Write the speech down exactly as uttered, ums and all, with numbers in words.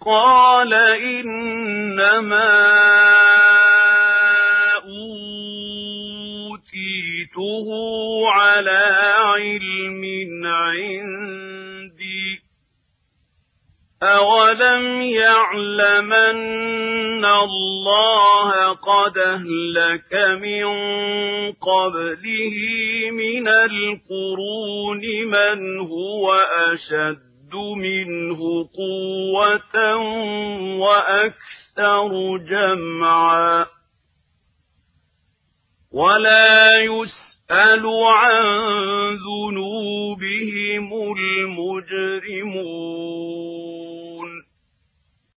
قال إنما أوتيته على علم عندي أولم يعلمن الله قد أهلك من قبله من القرون من هو أشد منه قوة وأكثر جمعا ولا يسأل عن ذنوبهم المجرمون